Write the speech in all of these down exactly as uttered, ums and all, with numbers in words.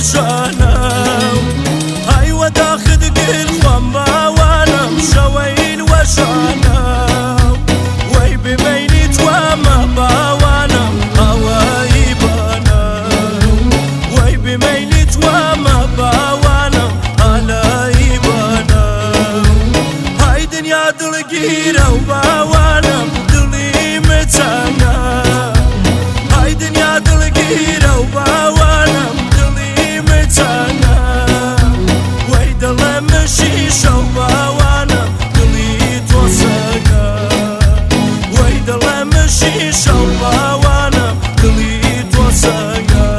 وشانە هایوە داخت گر خۆم باوانم شەوەیل وەشانە وەی بمەینی توامە باوانم هەوایی بانە وەی بمەینی توامە باوانم هەلایی بانە های دنیا دڵگیرە و باوانم دڵی مچانە های دنیا دڵگیرە و باوانم دڵی مچانە وەی دڵە مشیشە و باوانم دڵی تۆسەگە وەی دڵە مشیشە و باوانم دڵی تۆسەگە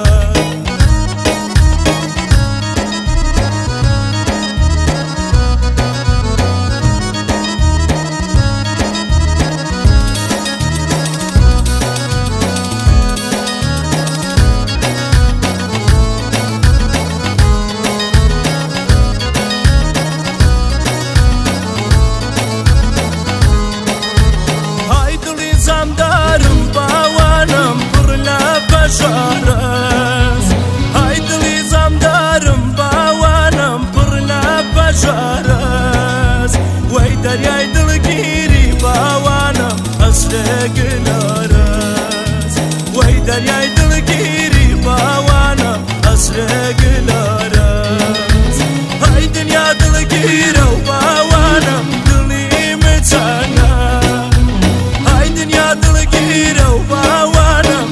بەشارەس های دڵی زەمدارم باوانم پڕ لە بەشارەس وەی دەریای دڵگیری باوانم ئەسرە گلارەس وەی دەریای دڵگیری باوانم ئەسرە گلارەس های دنیا دڵگیرە و باوانم دڵی مچانە های دنیا دڵگیرە و باوانم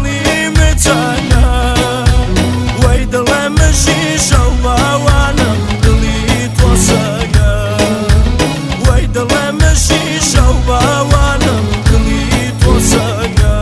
وەی دڵە مشیشە و باوانم دڵی تۆسەگە وەی دڵە مشیشە و باوانم دڵی تۆسەگە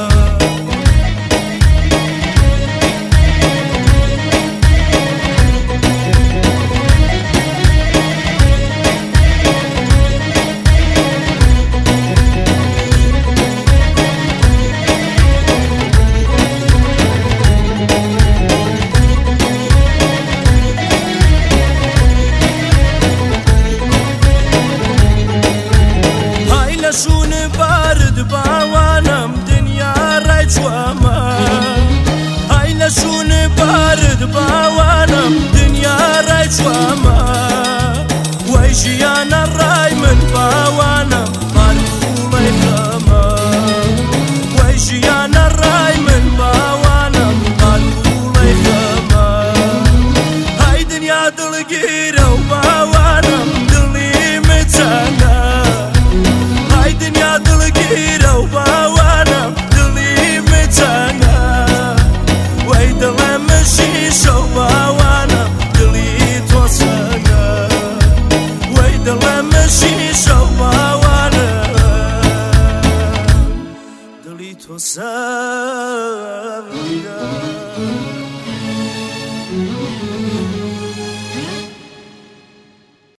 شون بارد باوانم دنیا ڕای چوامە های لە شون بارد باوانم دنیا ڕای چوامە وەی ژیانە ڕای من باوانم هەرخوڵەی خەمە وەی ژیانە ڕای من باوانم هەرخوڵەی خەمە های دنیا دڵگیرە و باوانم دڵی مچانە دنیا دڵگیرە و باوانم دڵی مچانە وەی دڵە مشیشە و باوانم دڵی تۆسەگە وەی دڵە مشیشە و باوانم دڵی تۆسەگە